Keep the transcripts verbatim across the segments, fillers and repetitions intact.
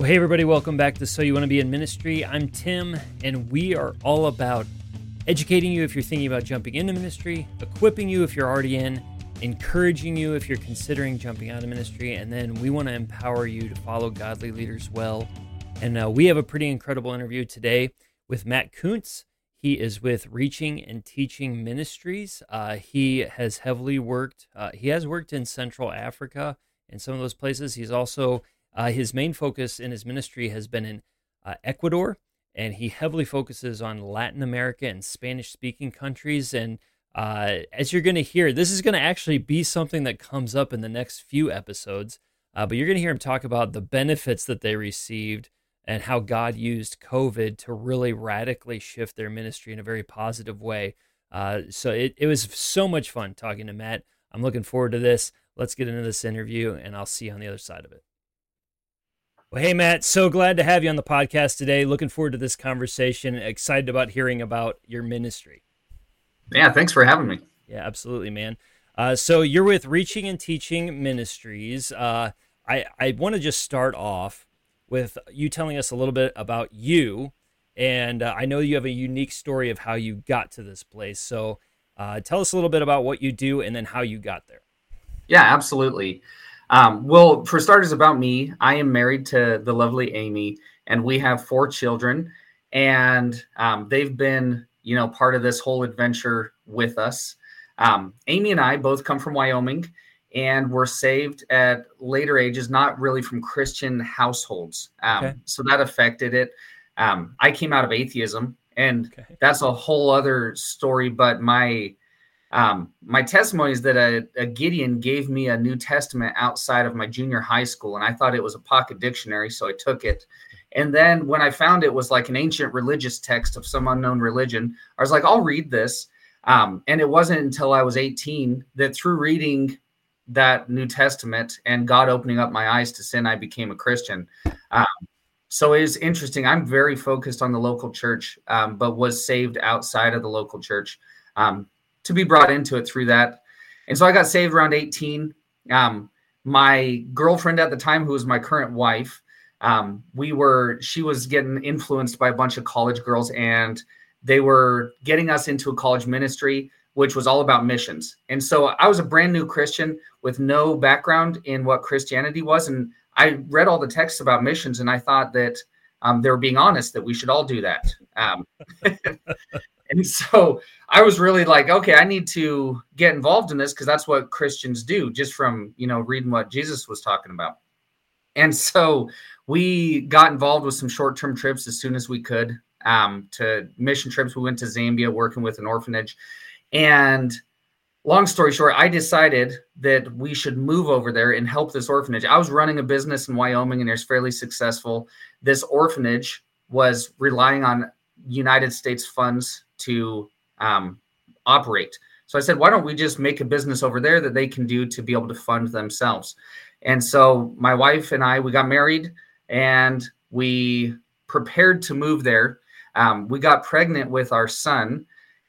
Well, hey, everybody, welcome back to So You Want to Be in Ministry. I'm Tim, and we are all about educating you if you're thinking about jumping into ministry, equipping you if you're already in, encouraging you if you're considering jumping out of ministry, and then we want to empower you to follow godly leaders well. And uh, we have a pretty incredible interview today with Matt Kuntz. He is with Reaching and Teaching Ministries. Uh, he has heavily worked, uh, he has worked in Central Africa and some of those places. He's also Uh, his main focus in his ministry has been in uh, Ecuador, and he heavily focuses on Latin America and Spanish-speaking countries. And uh, as you're going to hear, this is going to actually be something that comes up in the next few episodes, uh, but you're going to hear him talk about the benefits that they received and how God used COVID to really radically shift their ministry in a very positive way. Uh, so it, it was so much fun talking to Matt. I'm looking forward to this. Let's get into this interview, and I'll see you on the other side of it. Well, hey, Matt, so glad to have you on the podcast today. Looking forward to this conversation. Excited about hearing about your ministry. Yeah, thanks for having me. Yeah, absolutely, man. Uh, so you're with Reaching and Teaching Ministries. Uh, I, I want to just start off with you telling us a little bit about you. And uh, I know you have a unique story of how you got to this place. So uh, tell us a little bit about what you do and then how you got there. Yeah, absolutely. Um, well, for starters, about me, I am married to the lovely Amy, and we have four children, and um, they've been, you know, part of this whole adventure with us. Um, Amy and I both come from Wyoming, and were saved at later ages, not really from Christian households. Um, okay. So that affected it. Um, I came out of atheism, and okay. That's a whole other story, but my Um, my testimony is that a, a Gideon gave me a New Testament outside of my junior high school, and I thought it was a pocket dictionary, so I took it. And then when I found it was like an ancient religious text of some unknown religion, I was like, I'll read this. Um, and it wasn't until I was eighteen that through reading that New Testament and God opening up my eyes to sin, I became a Christian. Um, so it is interesting. I'm very focused on the local church, um, but was saved outside of the local church. Um, to be brought into it through that. And so I got saved around eighteen. Um, my girlfriend at the time, who was my current wife, um, we were, she was getting influenced by a bunch of college girls, and they were getting us into a college ministry, which was all about missions. And so I was a brand new Christian with no background in what Christianity was. And I read all the texts about missions, and I thought that um, they were being honest, that we should all do that. Um, And so I was really like, okay, I need to get involved in this because that's what Christians do, just from, you know, reading what Jesus was talking about. And so we got involved with some short-term trips as soon as we could, um, to mission trips. We went to Zambia working with an orphanage. And long story short, I decided that we should move over there and help this orphanage. I was running a business in Wyoming, and it was fairly successful. This orphanage was relying on United States funds to um, operate. So I said, why don't we just make a business over there that they can do to be able to fund themselves? And so my wife and I, we got married, and we prepared to move there. Um, we got pregnant with our son,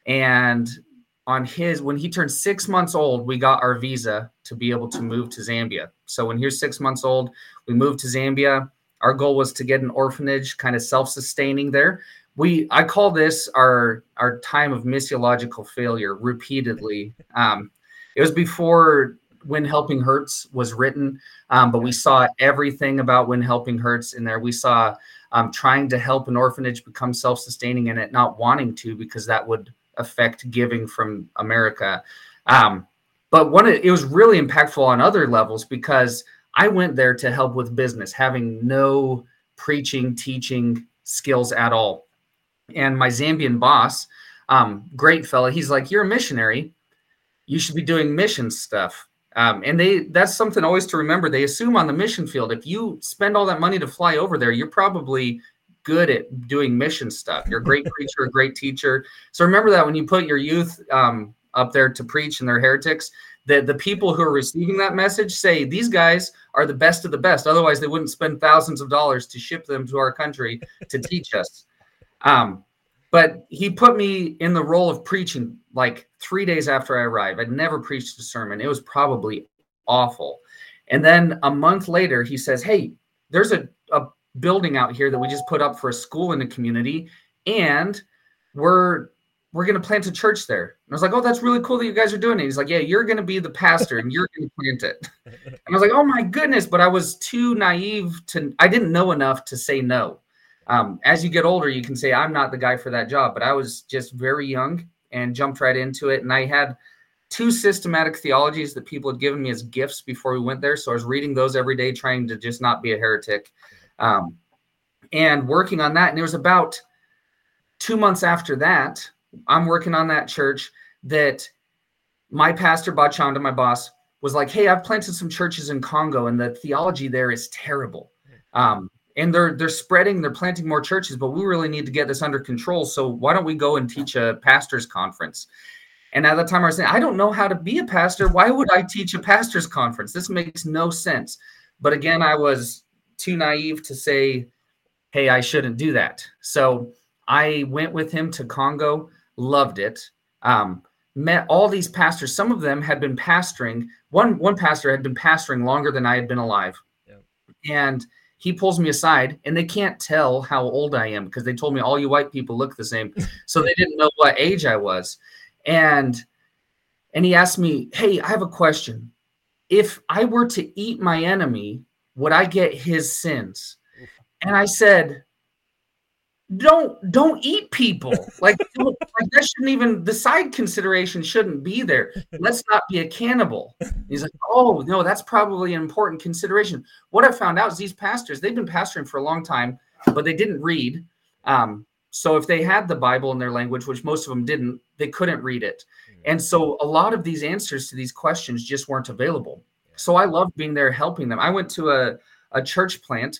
and on his, when he turned six months old, we got our visa to be able to move to Zambia. So when he was six months old, we moved to Zambia. Our goal was to get an orphanage kind of self-sustaining there. We, I call this our our time of missiological failure repeatedly. Um, it was before When Helping Hurts was written, um, but we saw everything about When Helping Hurts in there. We saw um, trying to help an orphanage become self-sustaining and it not wanting to because that would affect giving from America. Um, but one, it was really impactful on other levels because I went there to help with business, having no preaching, teaching skills at all. And my Zambian boss, um, great fella, he's like, you're a missionary. You should be doing mission stuff. Um, and they that's something always to remember. They assume on the mission field, if you spend all that money to fly over there, you're probably good at doing mission stuff. You're a great preacher, a great teacher. So remember that when you put your youth um, up there to preach and they're heretics, that the people who are receiving that message say, these guys are the best of the best. Otherwise, they wouldn't spend thousands of dollars to ship them to our country to teach us. Um, but he put me in the role of preaching like three days after I arrived. I'd never preached a sermon. It was probably awful. And then a month later, he says, hey, there's a, a building out here that we just put up for a school in the community, and we're we're going to plant a church there. And I was like, oh, that's really cool that you guys are doing it. He's like, yeah, you're going to be the pastor and you're going to plant it. And I was like, oh my goodness. But I was too naive to, I didn't know enough to say no. Um, as you get older, you can say, I'm not the guy for that job, but I was just very young and jumped right into it. And I had two systematic theologies that people had given me as gifts before we went there. So I was reading those every day, trying to just not be a heretic, um, and working on that. And it was about two months after that, I'm working on that church, that my pastor, Bachanda, my boss, was like, hey, I've planted some churches in Congo and the theology there is terrible. Um, and they're they're spreading, they're planting more churches, but we really need to get this under control. So why don't we go and teach a pastor's conference? And at the time I was saying, I don't know how to be a pastor. Why would I teach a pastor's conference? This makes no sense. But again, I was too naive to say, hey, I shouldn't do that. So I went with him to Congo. Loved it. Um, met all these pastors. Some of them had been pastoring. One one pastor had been pastoring longer than I had been alive. Yeah. And he pulls me aside, and they can't tell how old I am because they told me all you white people look the same. So they didn't know what age I was. And and he asked me, hey, I have a question. If I were to eat my enemy, would I get his sins? And I said, Don't don't eat people. Like, like that shouldn't even, the side consideration shouldn't be there. Let's not be a cannibal. He's like, oh no, that's probably an important consideration. What I found out is these pastors, they've been pastoring for a long time, but they didn't read. Um, so if they had the Bible in their language, which most of them didn't, they couldn't read it. And so a lot of these answers to these questions just weren't available. So I loved being there helping them. I went to a, a church plant,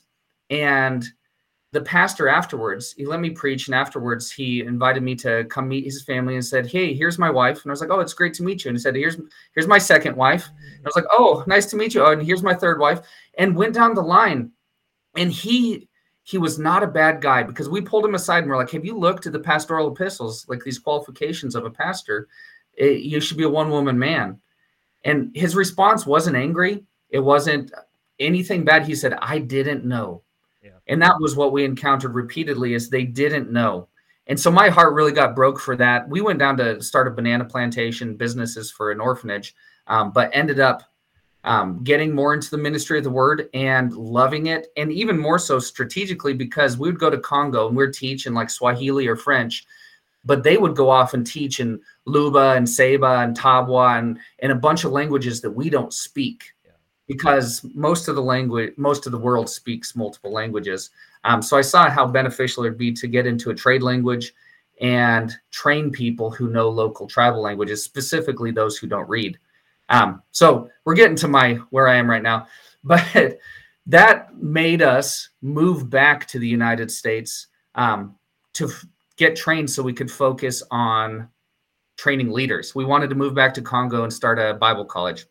and the pastor afterwards, he let me preach, and afterwards he invited me to come meet his family and said, hey, here's my wife. And I was like, oh, it's great to meet you. And he said, here's here's my second wife. And I was like, oh, nice to meet you. Oh, and here's my third wife. And went down the line. And he he was not a bad guy, because we pulled him aside and we're like, have you looked at the pastoral epistles, like these qualifications of a pastor? It, you should be a one-woman man. And his response wasn't angry. It wasn't anything bad. He said, I didn't know. And that was what we encountered repeatedly, is they didn't know. And so my heart really got broke for that. We went down to start a banana plantation, businesses for an orphanage, um, but ended up um, getting more into the ministry of the word and loving it. And even more so strategically, because we would go to Congo and we'd teach in like Swahili or French, but they would go off and teach in Luba and Seba and Tabwa and, and a bunch of languages that we don't speak. Because most of the language, most of the world speaks multiple languages. Um, so I saw how beneficial it'd be to get into a trade language and train people who know local tribal languages, specifically those who don't read. Um, so we're getting to my where I am right now. But that made us move back to the United States um, to f- get trained so we could focus on training leaders. We wanted to move back to Congo and start a Bible college.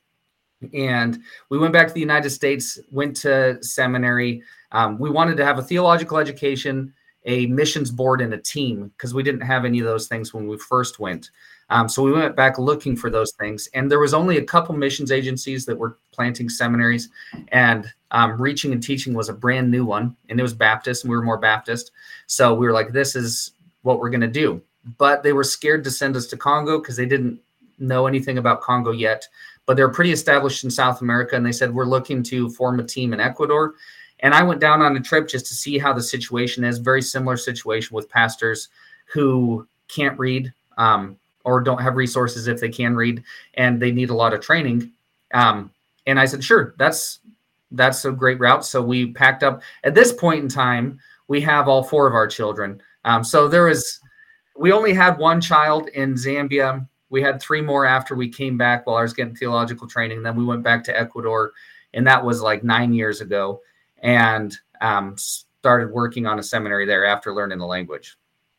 And we went back to the United States, went to seminary. Um, we wanted to have a theological education, a missions board, and a team, because we didn't have any of those things when we first went. Um, so we went back looking for those things. And there was only a couple missions agencies that were planting seminaries, and um, Reaching and Teaching was a brand new one, and it was Baptist, and we were more Baptist. So we were like, this is what we're going to do. But they were scared to send us to Congo because they didn't know anything about Congo yet. But they're pretty established in South America, and they said, we're looking to form a team in Ecuador. And I went down on a trip just to see how the situation is. Very similar situation with pastors who can't read um, or don't have resources if they can read, and they need a lot of training. Um, and I said, sure, that's that's a great route. So we packed up. At this point in time, we have all four of our children. Um, so there was, we only had one child in Zambia. We had three more after we came back while I was getting theological training. Then we went back to Ecuador, and that was like nine years ago, and um, started working on a seminary there after learning the language.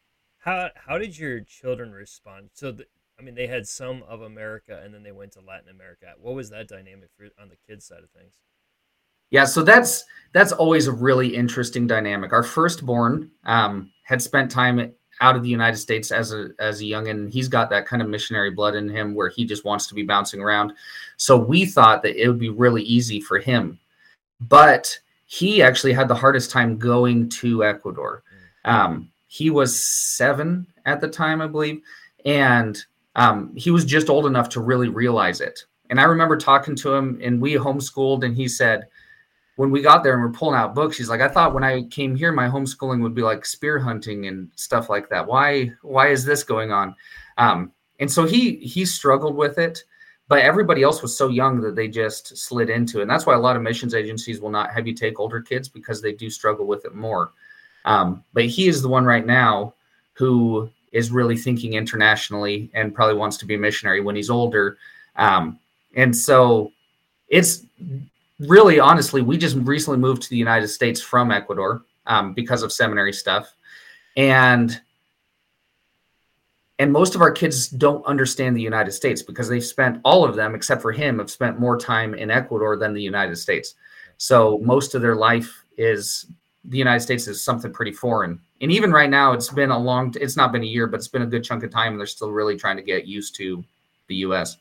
How how did your children respond? So, the, I mean, they had some of America, and then they went to Latin America. What was that dynamic for, on the kids' side of things? Yeah, so that's that's always a really interesting dynamic. Our firstborn um, had spent time out of the United States as a as a youngin'. He's got that kind of missionary blood in him where he just wants to be bouncing around. So we thought that it would be really easy for him. But he actually had the hardest time going to Ecuador. Um, he was seven at the time, I believe, and um, he was just old enough to really realize it. And I remember talking to him, and we homeschooled, and he said, when we got there and we're pulling out books, he's like, I thought when I came here, my homeschooling would be like spear hunting and stuff like that. Why, why is this going on? Um, and so he, he struggled with it, but everybody else was so young that they just slid into it. And that's why a lot of missions agencies will not have you take older kids, because they do struggle with it more. Um, but he is the one right now who is really thinking internationally and probably wants to be a missionary when he's older. Um, and so it's, really, honestly, we just recently moved to the United States from Ecuador um, because of seminary stuff. And and most of our kids don't understand the United States because they've spent, all of them, except for him, have spent more time in Ecuador than the United States. So most of their life is, the United States is something pretty foreign. And even right now, it's been a long, it's not been a year, but it's been a good chunk of time. And they're still really trying to get used to the U S.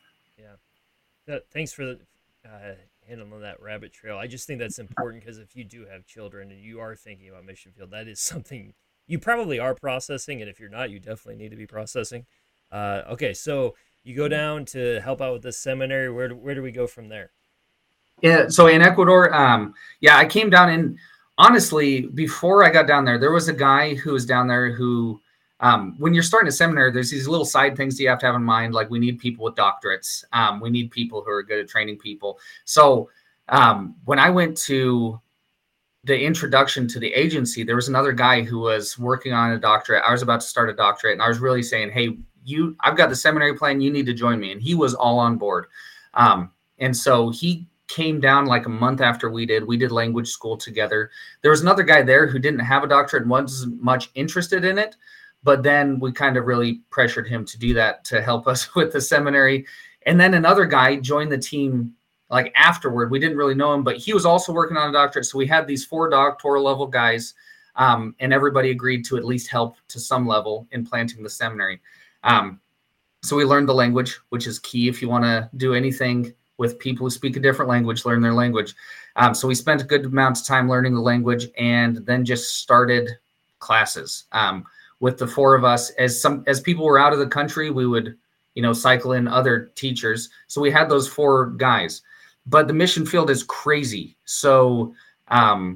Yeah. Thanks for the... Uh... handling that rabbit trail. I just think that's important, because if you do have children and you are thinking about mission field, that is something you probably are processing, and if you're not, you definitely need to be processing. Uh, okay, so you go down to help out with this seminary. Where do, where do we go from there? Yeah, so in Ecuador, um, yeah, I came down, and honestly, before I got down there, there was a guy who was down there who, um, when you're starting a seminary, there's these little side things you have to have in mind. Like, we need people with doctorates. Um, we need people who are good at training people. So um, when I went to the introduction to the agency, there was another guy who was working on a doctorate. I was about to start a doctorate, and I was really saying, hey, you, I've got the seminary plan. You need to join me. And he was all on board. Um, and so he came down like a month after we did. We did language school together. There was another guy there who didn't have a doctorate and wasn't much interested in it. But then we kind of really pressured him to do that to help us with the seminary. And then another guy joined the team like afterward. We didn't really know him, but he was also working on a doctorate. So we had these four doctoral level guys, um, and everybody agreed to at least help to some level in planting the seminary. Um, so we learned the language, which is key. If you want to do anything with people who speak a different language, learn their language. Um, so we spent a good amount of time learning the language, and then just started classes. Um, with the four of us, as some, as people were out of the country, we would, you know, cycle in other teachers. So we had those four guys, but the mission field is crazy. So um,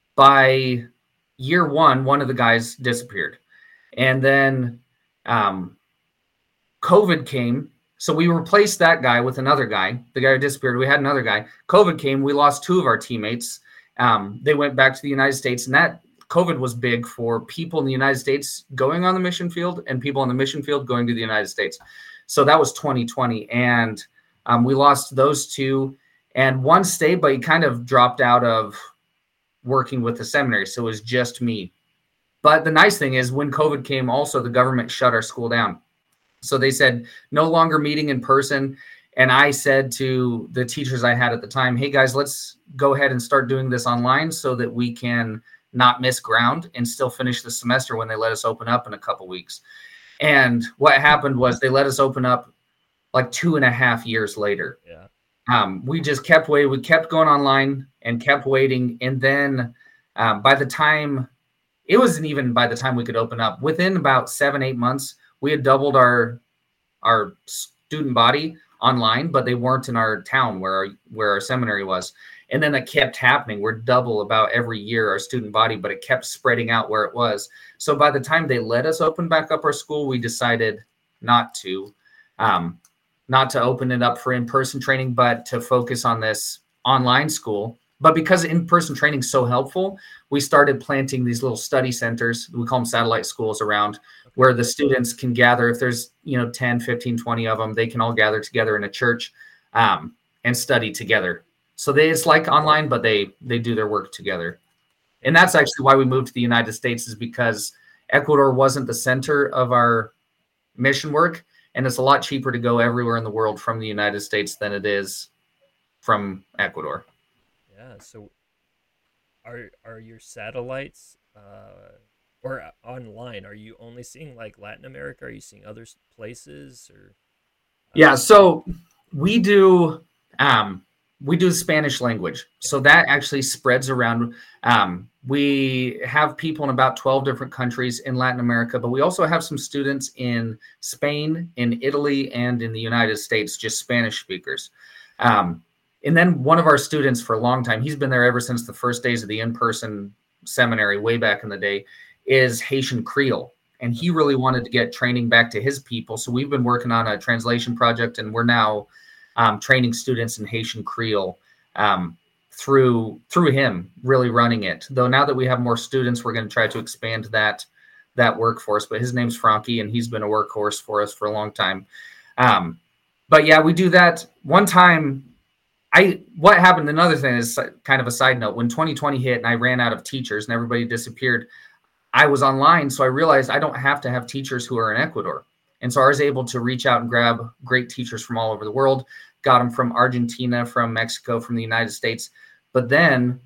by year one, one of the guys disappeared, and then um, COVID came. So we replaced that guy with another guy, the guy who disappeared. We had another guy. COVID came. We lost two of our teammates. Um, they went back to the United States, and that COVID was big for people in the United States going on the mission field and people on the mission field going to the United States. So that was twenty twenty. And um, we lost those two, and one stayed, but he kind of dropped out of working with the seminary. So it was just me. But the nice thing is, when COVID came, also the government shut our school down. So they said no longer meeting in person. And I said to the teachers I had at the time, hey guys, let's go ahead and start doing this online so that we can not miss ground and still finish the semester when they let us open up in a couple weeks. And what happened was they let us open up like two and a half years later. Yeah. Um, we just kept waiting. We kept going online and kept waiting. And then um, by the time, it wasn't even by the time we could open up, within about seven, eight months, we had doubled our, our student body online, but they weren't in our town where our, where our seminary was. And then that kept happening. We're double about every year, our student body, but it kept spreading out where it was. So by the time they let us open back up our school, we decided not to, um, not to open it up for in-person training, but to focus on this online school. But because in-person training is so helpful, we started planting these little study centers. We call them satellite schools around, where the students can gather. If there's, you know, ten, fifteen, twenty of them, they can all gather together in a church um, and study together. So they, it's like online, but they, they do their work together. And that's actually why we moved to the United States, is because Ecuador wasn't the center of our mission work. And it's a lot cheaper to go everywhere in the world from the United States than it is from Ecuador. Yeah. So are, are your satellites uh, or online, are you only seeing like Latin America? Are you seeing other places or? Uh... Yeah. So we do, um, we do Spanish language. So that actually spreads around. Um, we have people in about twelve different countries in Latin America, but we also have some students in Spain, in Italy, and in the United States, just Spanish speakers. Um, and then one of our students for a long time, he's been there ever since the first days of the in-person seminary way back in the day, is Haitian Creole. And he really wanted to get training back to his people. So we've been working on a translation project, and we're now um, training students in Haitian Creole um, through through him really running it. Though now that we have more students, we're going to try to expand that that workforce. But his name's Frankie, and he's been a workhorse for us for a long time. Um, but yeah, we do that. One time, I what happened, another thing is kind of a side note. When twenty twenty hit and I ran out of teachers and everybody disappeared, I was online, so I realized I don't have to have teachers who are in Ecuador. And so I was able to reach out and grab great teachers from all over the world, got them from Argentina, from Mexico, from the United States. But then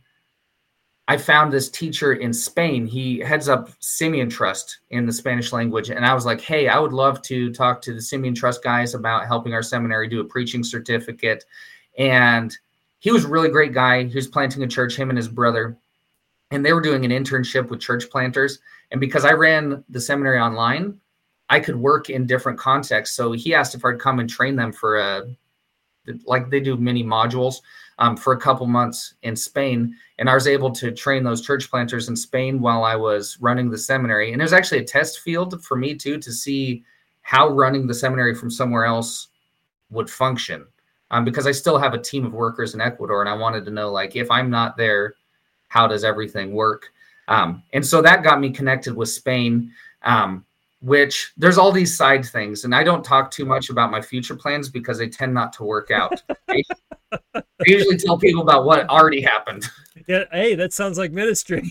I found this teacher in Spain. He heads up Simeon Trust in the Spanish language. And I was like, hey, I would love to talk to the Simeon Trust guys about helping our seminary do a preaching certificate. And he was a really great guy. He was planting a church, him and his brother. And they were doing an internship with church planters. And because I ran the seminary online, I could work in different contexts. So he asked if I'd come and train them for a, like they do mini modules um, for a couple months in Spain. And I was able to train those church planters in Spain while I was running the seminary. And it was actually a test field for me too, to see how running the seminary from somewhere else would function. Um, because I still have a team of workers in Ecuador. And I wanted to know, like, if I'm not there, how does everything work? Um, and so that got me connected with Spain, um, which there's all these side things. And I don't talk too much about my future plans because they tend not to work out. I, I usually tell people about what already happened. Yeah, hey, that sounds like ministry.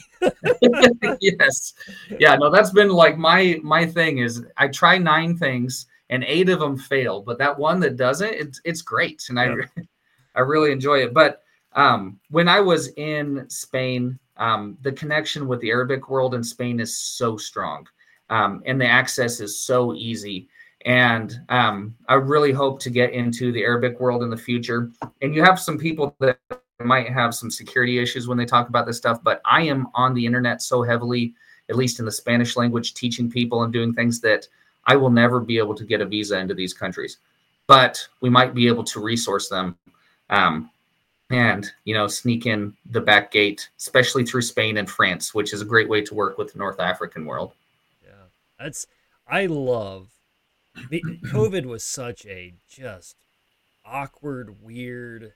Yes. Yeah, no, that's been like my my thing is I try nine things and eight of them fail. But that one that doesn't, it's, it's great. And I, yeah. I really enjoy it. But Um, when I was in Spain, um, the connection with the Arabic world in Spain is so strong, um, and the access is so easy. And um, I really hope to get into the Arabic world in the future. And you have some people that might have some security issues when they talk about this stuff, but I am on the internet so heavily, at least in the Spanish language, teaching people and doing things that I will never be able to get a visa into these countries, but we might be able to resource them. Um, and, you know, sneak in the back gate, especially through Spain and France, which is a great way to work with the North African world. Yeah, that's, I love, the, COVID was such a just awkward, weird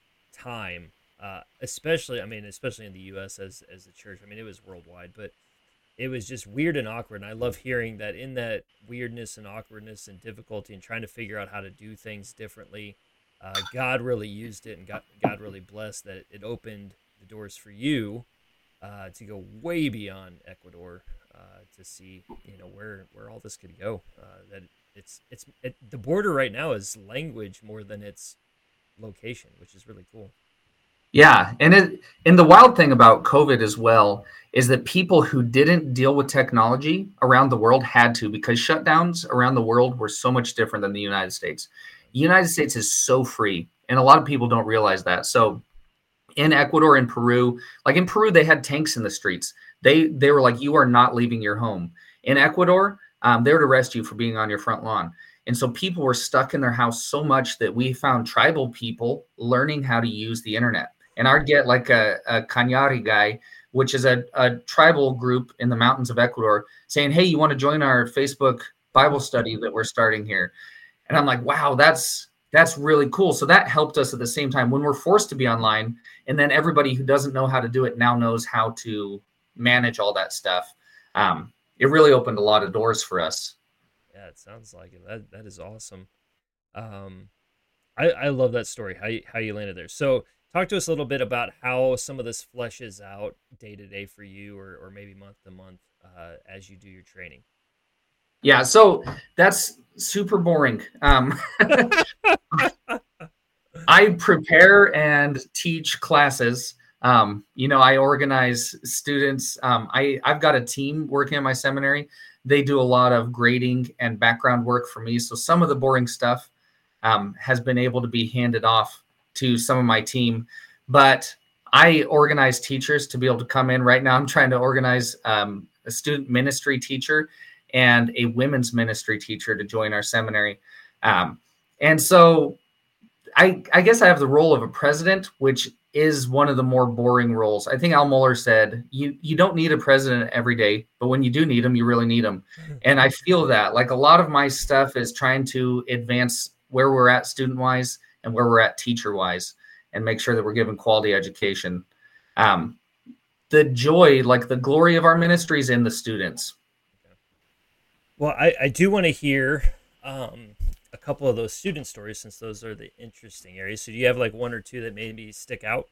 time, uh, especially, I mean, especially in the U S as, as a church. I mean, it was worldwide, but it was just weird and awkward. And I love hearing that in that weirdness and awkwardness and difficulty and trying to figure out how to do things differently, Uh, God really used it, and God, God really blessed that it opened the doors for you uh, to go way beyond Ecuador uh, to see, you know, where where all this could go. Uh, that it's it's it, the border right now is language more than its location, which is really cool. Yeah, and it and the wild thing about COVID as well is that people who didn't deal with technology around the world had to, because shutdowns around the world were so much different than the United States. The United States is so free, and a lot of people don't realize that. So in Ecuador and Peru, like in Peru, they had tanks in the streets. They they were like, you are not leaving your home. In Ecuador, um, they would arrest you for being on your front lawn. And so people were stuck in their house so much that we found tribal people learning how to use the internet. And I'd get like a, a Cañari guy, which is a, a tribal group in the mountains of Ecuador, saying, hey, you want to join our Facebook Bible study that we're starting here? And I'm like, wow, that's that's really cool. So that helped us at the same time when we're forced to be online. And then everybody who doesn't know how to do it now knows how to manage all that stuff. Um, it really opened a lot of doors for us. Yeah, it sounds like it. That that is awesome. Um, I, I love that story, how you, how you landed there. So talk to us a little bit about how some of this fleshes out day to day for you, or, or maybe month to month uh, as you do your training. Yeah, so that's super boring. Um, I prepare and teach classes. Um, you know, I organize students. Um, I, I've got a team working at my seminary. They do a lot of grading and background work for me. So some of the boring stuff um, has been able to be handed off to some of my team, but I organize teachers to be able to come in. Right now, I'm trying to organize um, a student ministry teacher and a women's ministry teacher to join our seminary. Um, and so I, I guess I have the role of a president, which is one of the more boring roles. I think Al Mohler said, you, you don't need a president every day, but when you do need them, you really need them. And I feel that like a lot of my stuff is trying to advance where we're at student-wise and where we're at teacher-wise and make sure that we're giving quality education. Um, the joy, like the glory of our ministry is in the students. Well, I, I do want to hear um, a couple of those student stories, since those are the interesting areas. So do you have like one or two that maybe stick out?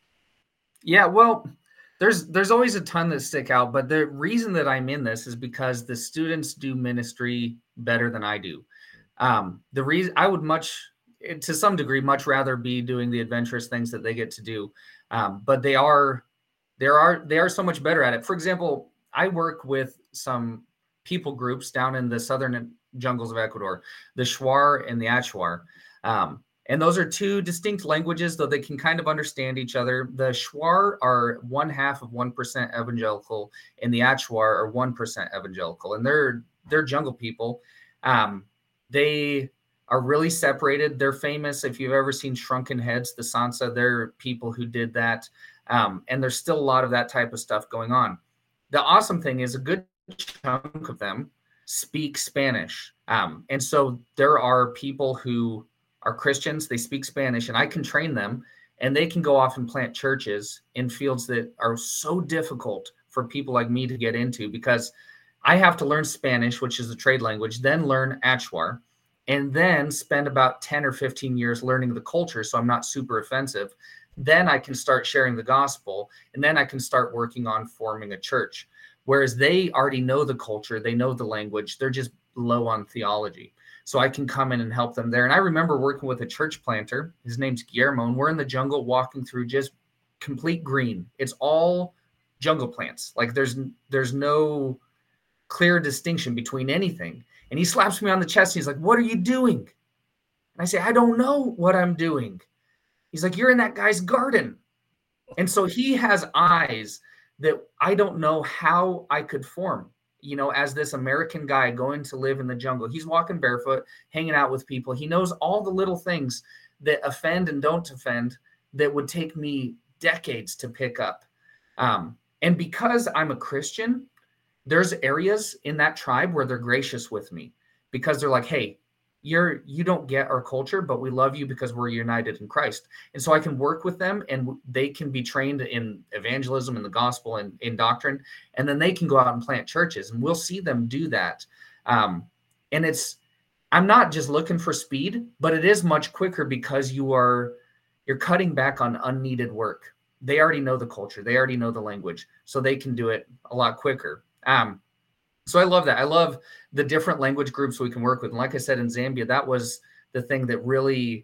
Yeah, well, there's there's always a ton that stick out, but the reason that I'm in this is because the students do ministry better than I do. Um, the reason I would much, to some degree, much rather be doing the adventurous things that they get to do, um, but they are, there are they are so much better at it. For example, I work with some people groups down in the southern jungles of Ecuador, the Shuar and the Achuar. Um, and those are two distinct languages, though they can kind of understand each other. The Shuar are one half of one percent evangelical, and the Achuar are one percent evangelical. And they're, they're jungle people. Um, they are really separated. They're famous. If you've ever seen Shrunken Heads, the Sansa, they're people who did that. Um, and there's still a lot of that type of stuff going on. The awesome thing is a good chunk of them speak Spanish. Um, and so there are people who are Christians, they speak Spanish, and I can train them, and they can go off and plant churches in fields that are so difficult for people like me to get into, because I have to learn Spanish, which is the trade language, then learn Achuar, and then spend about ten or fifteen years learning the culture so I'm not super offensive. Then I can start sharing the gospel, and then I can start working on forming a church. Whereas they already know the culture, they know the language, they're just low on theology. So I can come in and help them there. And I remember working with a church planter, his name's Guillermo, and we're in the jungle walking through just complete green. It's all jungle plants. Like there's there's no clear distinction between anything. And he slaps me on the chest and he's like, "What are you doing?" And I say, "I don't know what I'm doing." He's like, "You're in that guy's garden." And so he has eyes that I don't know how I could form, you know, as this American guy going to live in the jungle. He's walking barefoot, hanging out with people. He knows all the little things that offend and don't offend that would take me decades to pick up. Um, and because I'm a Christian, there's areas in that tribe where they're gracious with me, because they're like, "Hey, you're, you don't get our culture, but we love you because we're united in Christ." And so I can work with them, and they can be trained in evangelism and the gospel and in doctrine. And then they can go out and plant churches, and we'll see them do that. Um, and it's, I'm not just looking for speed, but it is much quicker because you are, you're cutting back on unneeded work. They already know the culture. They already know the language, so they can do it a lot quicker. Um, So I love that. I love the different language groups we can work with. And like I said, in Zambia, that was the thing that really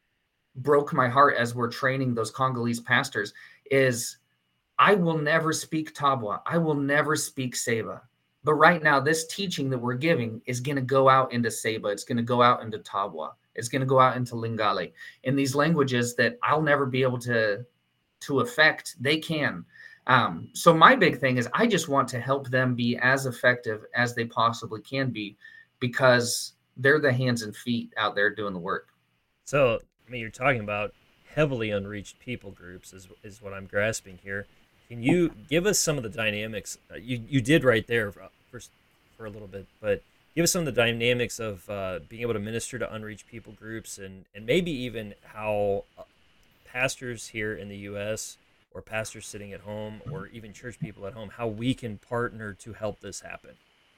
broke my heart as we're training those Congolese pastors is I will never speak Tabwa. I will never speak Seba. But right now, this teaching that we're giving is going to go out into Seba. It's going to go out into Tabwa. It's going to go out into Lingale. In these languages that I'll never be able to, to affect, they can. Um, so my big thing is I just want to help them be as effective as they possibly can be, because they're the hands and feet out there doing the work. So, I mean, you're talking about heavily unreached people groups is, is what I'm grasping here. Can you give us some of the dynamics? Uh, you, you did right there for, for, for a little bit, but give us some of the dynamics of uh, being able to minister to unreached people groups, and, and maybe even how uh, pastors here in the U S or pastors sitting at home, or even church people at home, how we can partner to help this happen.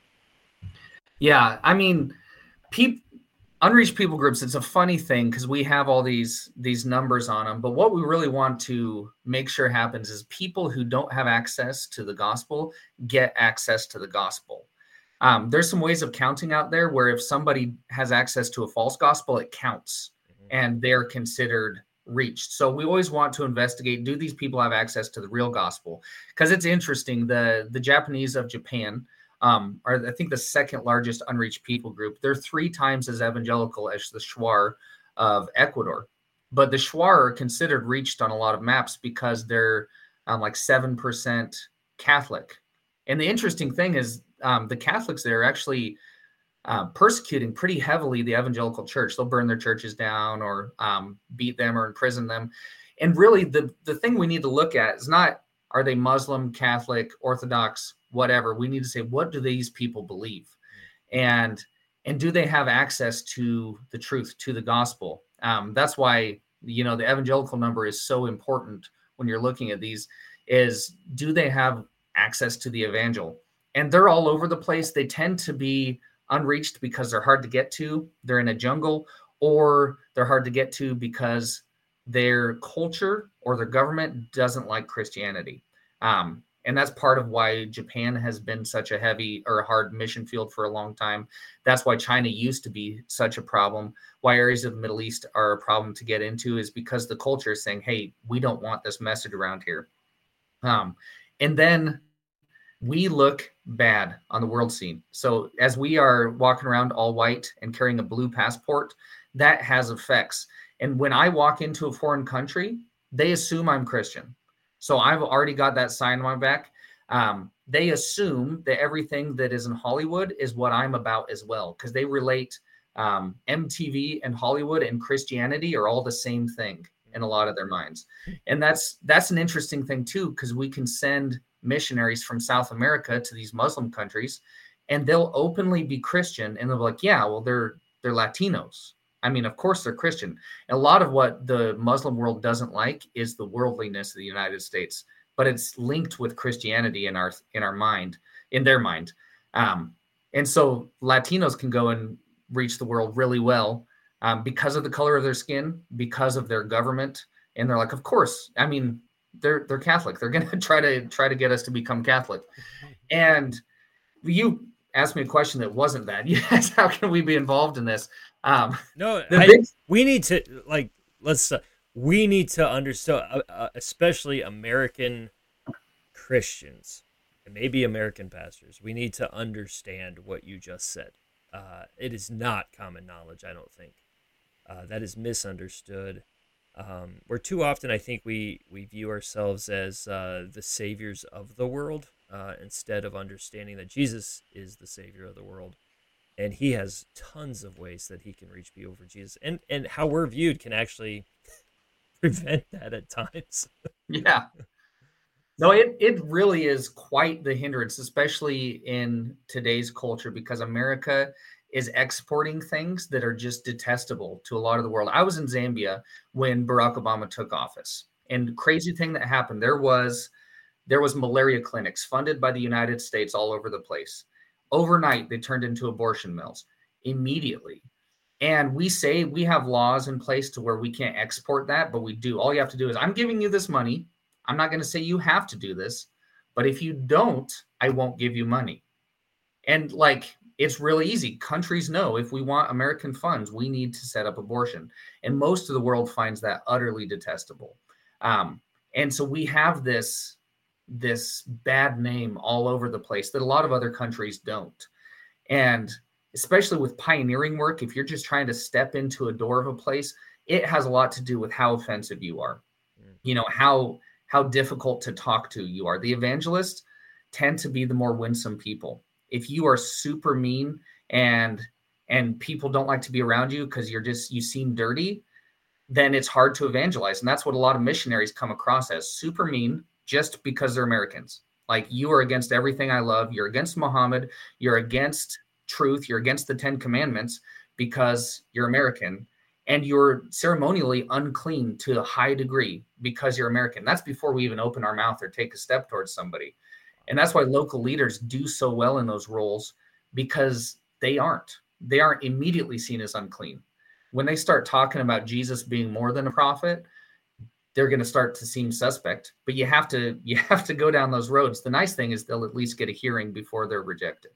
Yeah, I mean, peop, unreached people groups, it's a funny thing because we have all these, these numbers on them, but what we really want to make sure happens is people who don't have access to the gospel get access to the gospel. Um, there's some ways of counting out there where if somebody has access to a false gospel, it counts, mm-hmm. and they're considered reached. So we always want to investigate, do these people have access to the real gospel? Because it's interesting, the the Japanese of Japan um, are, I think, the second largest unreached people group. They're three times as evangelical as the Shuar of Ecuador. but the Shuar are considered reached on a lot of maps because they're um, like seven percent Catholic. And the interesting thing is um, the Catholics there actually uh, persecuting pretty heavily the evangelical church. They'll burn their churches down or um, beat them or imprison them. And really the, the thing we need to look at is not, are they Muslim, Catholic, Orthodox, whatever? We need to say, what do these people believe? And and do they have access to the truth, to the gospel? Um, that's why, you know, the evangelical number is so important when you're looking at these, is do they have access to the evangel? And they're all over the place. They tend to be unreached because they're hard to get to. They're in a jungle, or they're hard to get to because their culture or their government doesn't like Christianity. Um, and that's part of why Japan has been such a heavy or hard mission field for a long time. That's why China used to be such a problem. Why areas of the Middle East are a problem to get into is because the culture is saying, hey, we don't want this message around here. Um, and then we look bad on the world scene. So as we are walking around all white and carrying a blue passport, that has effects. And when I walk into a foreign country, they assume I'm Christian. So I've already got that sign on my back. Um, they assume that everything that is in Hollywood is what I'm about as well, because they relate um, M T V and Hollywood and Christianity are all the same thing in a lot of their minds. And that's that's an interesting thing too, because we can send missionaries from South America to these Muslim countries, and they'll openly be Christian, and they'll be like, yeah, well, they're they're Latinos. I mean, of course they're Christian. And a lot of what the Muslim world doesn't like is the worldliness of the United States, but it's linked with Christianity in our in our mind, in their mind. Um, and so Latinos can go and reach the world really well um, because of the color of their skin, because of their government. And they're like, of course, I mean, they're they're Catholic. They're going to try to try to get us to become Catholic. And you asked me a question that wasn't that. Yes, how can we be involved in this? Um, no, I, big... we need to like let's uh, we need to understand, uh, uh, especially American Christians and maybe American pastors. We need to understand what you just said. Uh, it is not common knowledge, I don't think. Uh, that is misunderstood. Um, we're too often, I think, we we view ourselves as uh, the saviors of the world uh, instead of understanding that Jesus is the savior of the world. And he has tons of ways that he can reach people for Jesus. And and how we're viewed can actually prevent that at times. Yeah. No, it, it really is quite the hindrance, especially in today's culture, because America is exporting things that are just detestable to a lot of the world. I was in Zambia when Barack Obama took office. And crazy thing that happened, there was there was malaria clinics funded by the United States all over the place. Overnight, they turned into abortion mills immediately. And we say we have laws in place to where we can't export that, but we do. All you have to do is, I'm giving you this money. I'm not going to say you have to do this, but if you don't, I won't give you money. And like, it's really easy. Countries know if we want American funds, we need to set up abortion. And most of the world finds that utterly detestable. Um, and so we have this this bad name all over the place that a lot of other countries don't. And especially with pioneering work, if you're just trying to step into a door of a place, it has a lot to do with how offensive you are. Mm. You know, how how difficult to talk to you are. The evangelists tend to be the more winsome people. If you are super mean and and people don't like to be around you because you're just you seem dirty, then it's hard to evangelize. And that's what a lot of missionaries come across as, super mean, just because they're Americans. Like, you are against everything I love. You're against Muhammad. You're against truth. You're against the Ten Commandments because you're American. And you're ceremonially unclean to a high degree because you're American. That's before we even open our mouth or take a step towards somebody. And that's why local leaders do so well in those roles, because they aren't. They aren't immediately seen as unclean. When they start talking about Jesus being more than a prophet, they're going to start to seem suspect. But you have to you have to go down those roads. The nice thing is they'll at least get a hearing before they're rejected.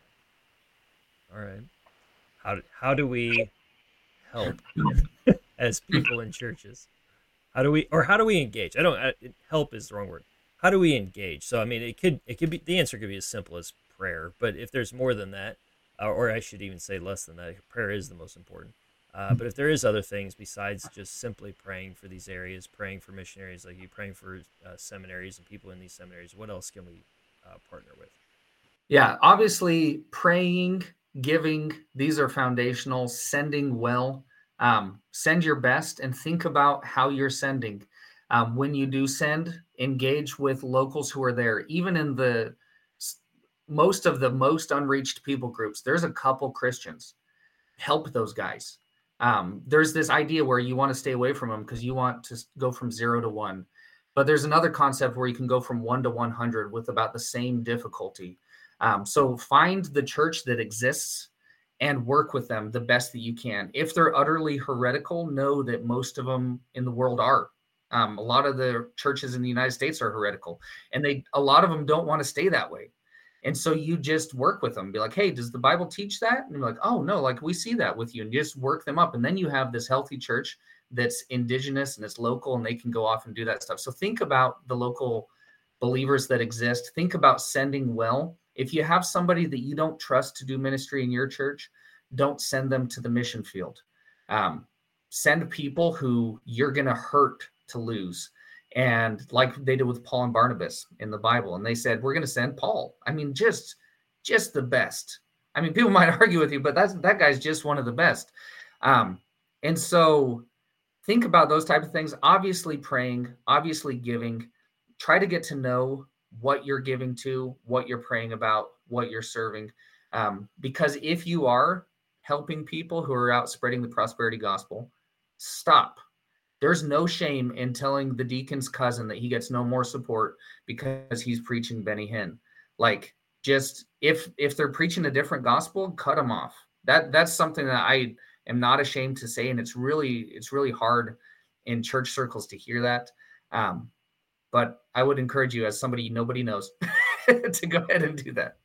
All right. How do, how do we help as people in churches? How do we or how do we engage? I don't I, help is the wrong word. How do we engage? So I mean, it could it could be the answer could be as simple as prayer, but if there's more than that, uh, or I should even say less than that, prayer is the most important. Uh, but if there is other things besides just simply praying for these areas, praying for missionaries like you, praying for uh, seminaries and people in these seminaries, what else can we uh, partner with? Yeah, obviously praying, giving, these are foundational. Sending well, um, send your best and think about how you're sending. Um, when you do send, engage with locals who are there, even in the most of the most unreached people groups. There's a couple Christians. Help those guys. Um, there's this idea where you want to stay away from them because you want to go from zero to one. But there's another concept where you can go from one to one hundred with about the same difficulty. Um, so find the church that exists and work with them the best that you can. If they're utterly heretical, know that most of them in the world are. Um, a lot of the churches in the United States are heretical, and they a lot of them don't want to stay that way. And so you just work with them, be like, hey, does the Bible teach that? And you're like, oh, no, like we see that with you, and you just work them up. And then you have this healthy church that's indigenous and it's local, and they can go off and do that stuff. So think about the local believers that exist. Think about sending well. If you have somebody that you don't trust to do ministry in your church, don't send them to the mission field. Um, send people who you're going to hurt to lose. And like they did with Paul and Barnabas in the Bible. And they said, we're going to send Paul. I mean, just, just the best. I mean, people might argue with you, but that's, that guy's just one of the best. Um, and so think about those type of things. Obviously praying, obviously giving. Try to get to know what you're giving to, what you're praying about, what you're serving. Um, because if you are helping people who are out spreading the prosperity gospel, stop. There's no shame in telling the deacon's cousin that he gets no more support because he's preaching Benny Hinn. Like, just if if they're preaching a different gospel, cut them off. That that's something that I am not ashamed to say, and it's really it's really hard in church circles to hear that. Um, but I would encourage you, as somebody nobody knows, to go ahead and do that.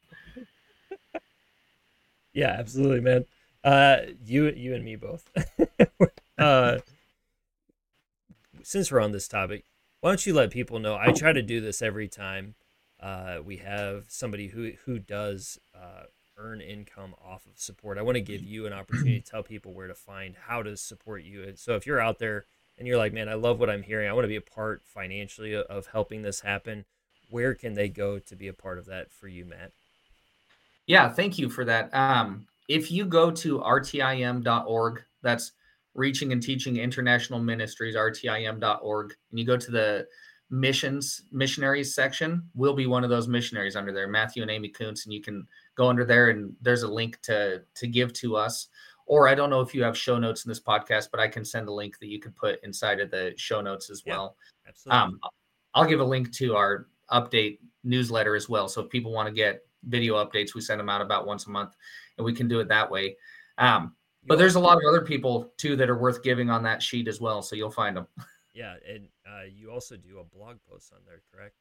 Yeah, absolutely, man. Uh, you you and me both. uh, Since we're on this topic, why don't you let people know? I try to do this every time uh, we have somebody who who does uh, earn income off of support. I want to give you an opportunity to tell people where to find how to support you. And so if you're out there and you're like, man, I love what I'm hearing, I want to be a part financially of helping this happen, where can they go to be a part of that for you, Matt? Yeah, thank you for that. Um, if you go to R T I M dot org, that's Reaching and Teaching International Ministries, R T I M dot org, and you go to the missions, missionaries section, we'll be one of those missionaries under there, Matthew and Amy Kuntz, and you can go under there and there's a link to, to give to us. Or I don't know if you have show notes in this podcast, but I can send a link that you could put inside of the show notes as well. Yeah, absolutely. Um, I'll give a link to our update newsletter as well. So if people want to get video updates, we send them out about once a month, and we can do it that way. Um, but there's a lot of other people too that are worth giving on that sheet as well. So you'll find them. Yeah. And uh, you also do a blog post on there, correct?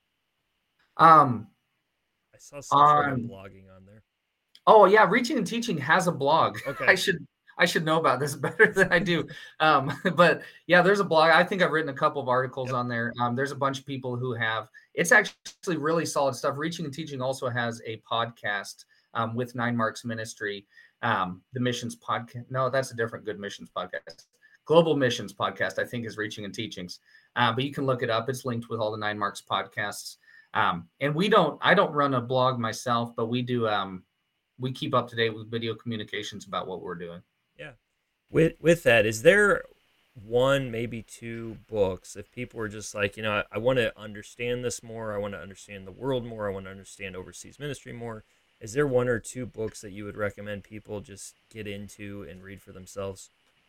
Um, I saw some sort of blogging on there. Oh yeah. Reaching and Teaching has a blog. Okay. I should, I should know about this better than I do. Um, but yeah, there's a blog. I think I've written a couple of articles yep. on there. Um, there's a bunch of people who have, it's actually really solid stuff. Reaching and Teaching also has a podcast um, with Nine Marks Ministry. Um, the missions podcast. No, that's a different Good Missions podcast. Global Missions podcast, I think, is Reaching and Teachings. Uh, but you can look it up. It's linked with all the Nine Marks podcasts. Um, and we don't, I don't run a blog myself, but we do, um, we keep up to date with video communications about what we're doing. Yeah. With, with that, is there one, maybe two books, if people were just like, you know, I, I want to understand this more. I want to understand the world more. I want to understand overseas ministry more. Is there one or two books that you would recommend people just get into and read for themselves?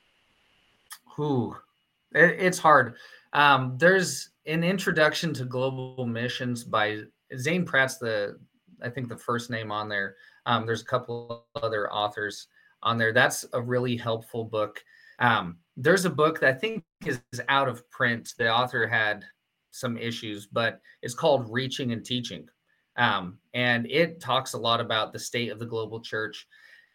Ooh, it, it's hard. Um, there's an introduction to global missions by Zane Pratt's the, I think the first name on there. Um, there's a couple other authors on there. That's a really helpful book. Um, there's a book that I think is out of print. The author had some issues, but it's called Reaching and Teaching. Um, and it talks a lot about the state of the global church.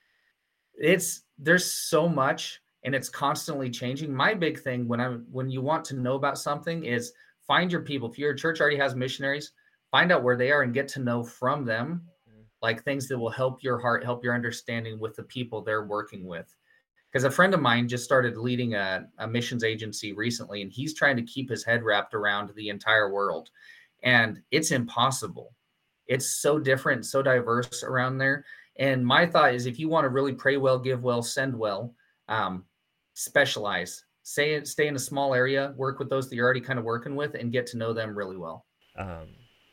It's, there's so much, and it's constantly changing. My big thing when I, when you want to know about something is find your people. If your church already has missionaries, find out where they are and get to know from them, like things that will help your heart, help your understanding with the people they're working with. Because a friend of mine just started leading a, a missions agency recently, and he's trying to keep his head wrapped around the entire world. And it's impossible. It's so different, so diverse around there. And my thought is, if you want to really pray well, give well, send well, um, specialize. Say, stay in a small area, work with those that you're already kind of working with, and get to know them really well. Um,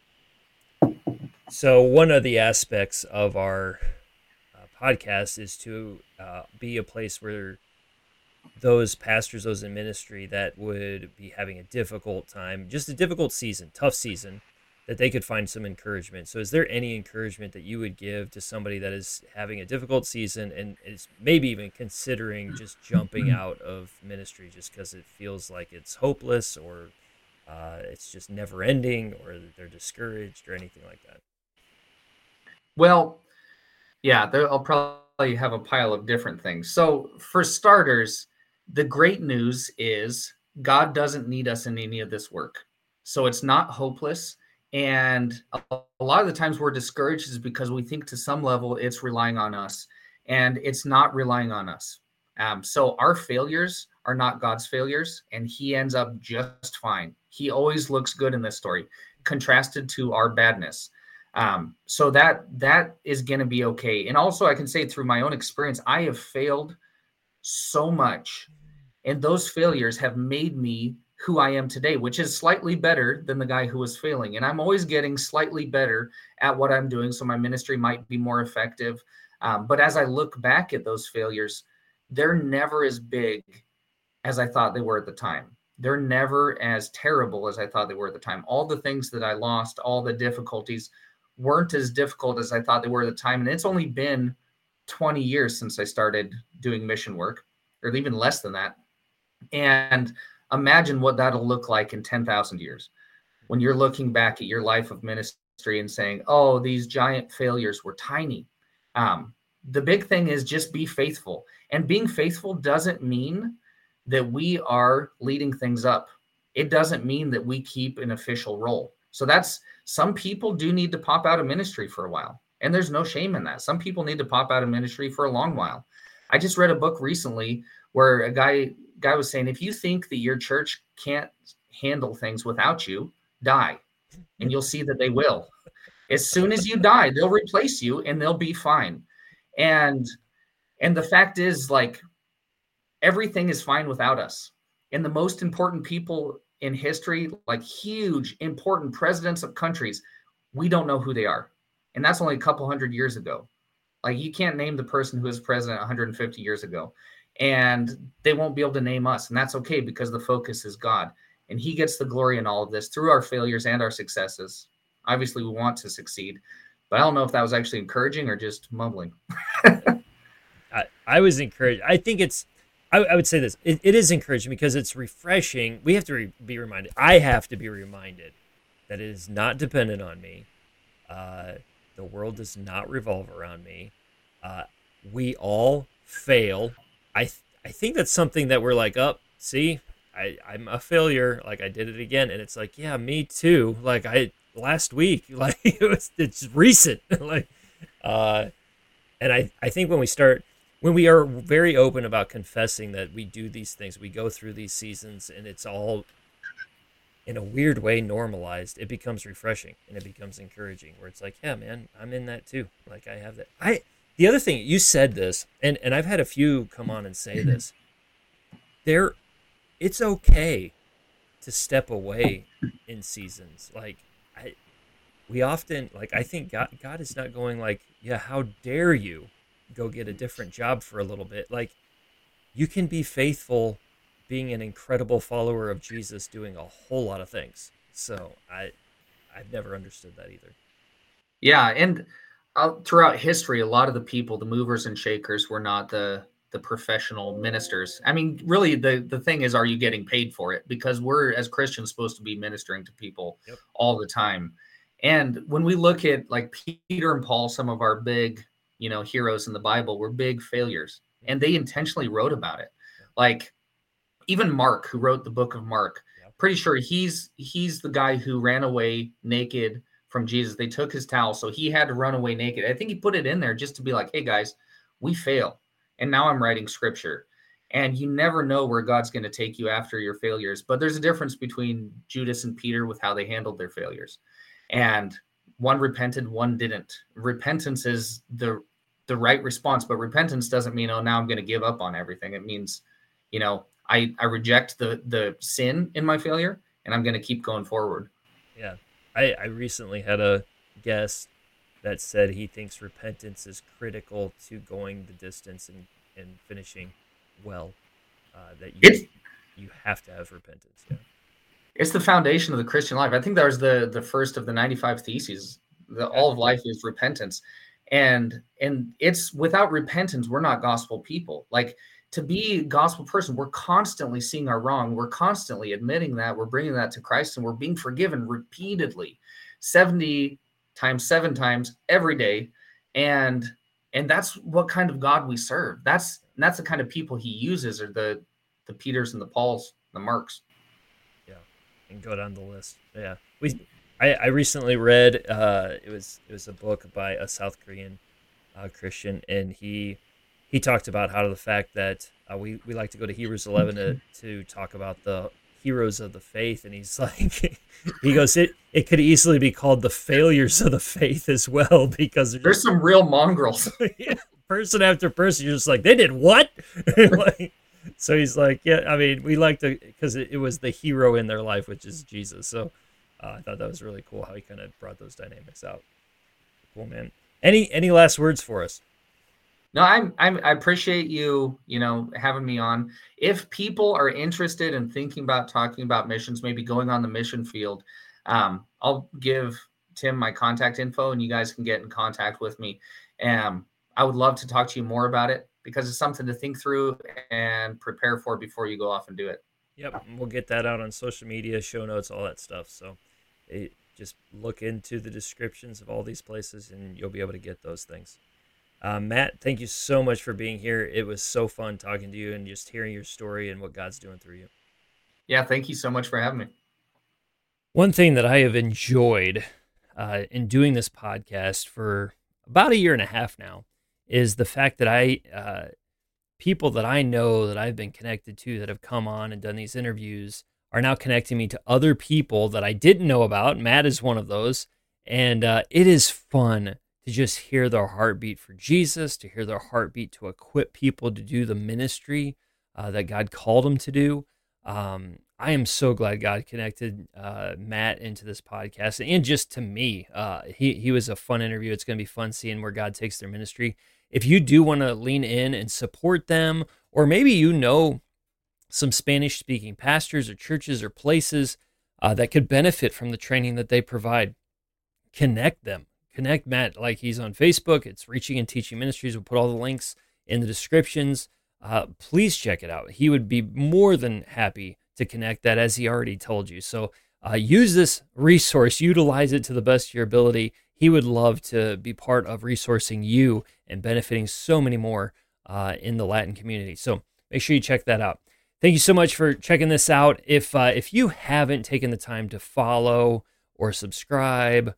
so one of the aspects of our uh, podcast is to uh, be a place where those pastors, those in ministry that would be having a difficult time, just a difficult season, tough season, that they could find some encouragement. So is there any encouragement that you would give to somebody that is having a difficult season and is maybe even considering just jumping out of ministry just because it feels like it's hopeless, or uh, it's just never ending, or they're discouraged, or anything like that? Well, yeah, there, I'll probably have a pile of different things. So for starters, the great news is God doesn't need us in any of this work. So it's not hopeless. And a, a lot of the times we're discouraged is because we think to some level it's relying on us, and it's not relying on us. Um, so our failures are not God's failures, and he ends up just fine. He always looks good in this story, contrasted to our badness. Um, so that that is going to be okay. And also I can say through my own experience, I have failed so much, and those failures have made me who I am today, which is slightly better than the guy who was failing. And I'm always getting slightly better at what I'm doing, so my ministry might be more effective. Um, but as I look back at those failures, they're never as big as I thought they were at the time. They're never as terrible as I thought they were at the time. All the things that I lost, all the difficulties weren't as difficult as I thought they were at the time. And it's only been twenty years since I started doing mission work, or even less than that. And imagine what that'll look like in ten thousand years when you're looking back at your life of ministry and saying, oh, these giant failures were tiny. Um, the big thing is just be faithful. And being faithful doesn't mean that we are leading things up. It doesn't mean that we keep an official role. So that's, some people do need to pop out of ministry for a while. And there's no shame in that. Some people need to pop out of ministry for a long while. I just read a book recently where a guy guy was saying, if you think that your church can't handle things without you, die. And you'll see that they will. As soon as you die, they'll replace you and they'll be fine. And and the fact is, like, everything is fine without us. And the most important people in history, like huge, important presidents of countries, we don't know who they are. And that's only a couple hundred years ago. Like, you can't name the person who was president one hundred fifty years ago. And they won't be able to name us. And that's okay, because the focus is God. And he gets the glory in all of this through our failures and our successes. Obviously, we want to succeed. But I don't know if that was actually encouraging or just mumbling. I, I was encouraged. I think it's, I, I would say this, it, it is encouraging because it's refreshing. We have to re, be reminded, I have to be reminded that it is not dependent on me. Uh, the world does not revolve around me. Uh, we all fail. I th- I think that's something that we're like, oh, see, I, I'm a failure. Like, I did it again. And it's like, yeah, me too. Like, I, last week, like, it was, it's recent. like, uh, and I, I think when we start, when we are very open about confessing that we do these things, we go through these seasons, and it's all in a weird way normalized, it becomes refreshing and it becomes encouraging, where it's like, yeah, man, I'm in that too. Like, I have that. I, The other thing, you said this, and, and I've had a few come on and say this. There, it's okay to step away in seasons. Like, I, we often, like, I think God, God is not going like, yeah, how dare you go get a different job for a little bit. Like, you can be faithful being an incredible follower of Jesus, doing a whole lot of things. So I, I've never understood that either. Yeah, and Uh, throughout history, a lot of the people, the movers and shakers, were not the the professional ministers. I mean, really, the, the thing is, are you getting paid for it? Because we're, as Christians, supposed to be ministering to people yep. all the time. And when we look at, like, Peter and Paul, some of our big, you know, heroes in the Bible, were big failures. And they intentionally wrote about it. Yep. Like, even Mark, who wrote the book of Mark, yep. pretty sure he's he's the guy who ran away naked from Jesus. They took his towel, so he had to run away naked. I think he put it in there just to be like, hey guys, we fail. and now I'm writing scripture. And you never know where God's going to take you after your failures. But there's a difference between Judas and Peter with how they handled their failures. And one repented, one didn't. Repentance is the the right response, but repentance doesn't mean, oh, now I'm going to give up on everything. It means, you know, I, I reject the the sin in my failure, and I'm going to keep going forward. Yeah. I, I recently had a guest that said he thinks repentance is critical to going the distance and, and finishing well. Uh, that you it's, you have to have repentance. Yeah. It's the foundation of the Christian life. I think that was the the first of the ninety-five theses. The all of life is repentance. And and it's without repentance, we're not gospel people. Like, to be a gospel person, we're constantly seeing our wrong. We're constantly admitting that. We're bringing that to Christ, and we're being forgiven repeatedly, seventy times, seven times every day. And and that's what kind of God we serve. That's that's the kind of people he uses, are the the Peters and the Pauls, the Marks. Yeah, and go down the list. Yeah, we. I, I recently read uh, it was it was a book by a South Korean uh, Christian, and he he talked about how the fact that uh, we, we like to go to Hebrews eleven to, to talk about the heroes of the faith, and he's like, he goes, it it could easily be called the failures of the faith as well, because there's just, some real mongrels. Yeah, person after person, you're just like, they did what? Like, so he's like, yeah, I mean, we like to, because it, it was the hero in their life, which is Jesus. So uh, I thought that was really cool how he kind of brought those dynamics out. Cool, man. Any any last words for us? No, I'm, I'm, I appreciate you, you know, having me on. If people are interested in thinking about talking about missions, maybe going on the mission field, um, I'll give Tim my contact info, and you guys can get in contact with me. Um, I would love to talk to you more about it, because it's something to think through and prepare for before you go off and do it. Yep, we'll get that out on social media, show notes, all that stuff. So it, just look into the descriptions of all these places, and you'll be able to get those things. Uh, Matt, thank you so much for being here. It was so fun talking to you and just hearing your story and what God's doing through you. Yeah, thank you so much for having me. One thing that I have enjoyed uh, in doing this podcast for about a year and a half now is the fact that I, uh, people that I know that I've been connected to that have come on and done these interviews are now connecting me to other people that I didn't know about. Matt is one of those. And uh, it is fun to just hear their heartbeat for Jesus, to hear their heartbeat to equip people to do the ministry uh, that God called them to do. Um, I am so glad God connected uh, Matt into this podcast, and just to me. Uh, he he was a fun interview. It's going to be fun seeing where God takes their ministry. If you do want to lean in and support them, or maybe you know some Spanish-speaking pastors or churches or places uh, that could benefit from the training that they provide, connect them. Connect Matt, like he's on Facebook. It's Reaching and Teaching Ministries. We'll put all the links in the descriptions. Uh, please check it out. He would be more than happy to connect that, as he already told you. So uh, use this resource. Utilize it to the best of your ability. He would love to be part of resourcing you and benefiting so many more uh, in the Latin community. So make sure you check that out. Thank you so much for checking this out. If uh, if you haven't taken the time to follow or subscribe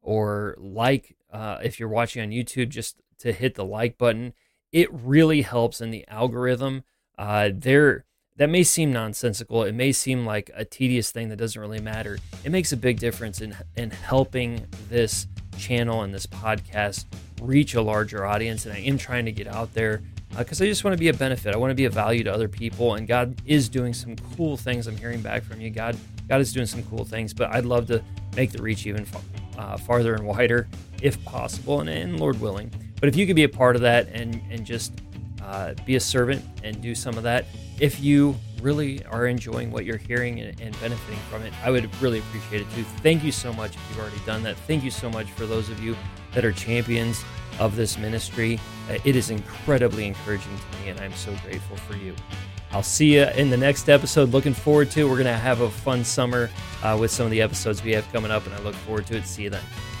or like, uh, if you're watching on YouTube, just to hit the like button, it really helps in the algorithm. Uh, there, that may seem nonsensical. It may seem like a tedious thing that doesn't really matter. It makes a big difference in in helping this channel and this podcast reach a larger audience. And I am trying to get out there because uh, I just want to be a benefit. I want to be a value to other people. And God is doing some cool things. I'm hearing back from you. God, God is doing some cool things. But I'd love to make the reach even uh, farther and wider, if possible, and, and Lord willing. But if you could be a part of that and and just uh, be a servant and do some of that, if you really are enjoying what you're hearing and, and benefiting from it, I would really appreciate it too. Thank you so much if you've already done that. Thank you so much for those of you that are champions of this ministry. Uh, it is incredibly encouraging to me, and I'm so grateful for you. I'll see you in the next episode. Looking forward to it. We're going to have a fun summer uh, with some of the episodes we have coming up, and I look forward to it. See you then.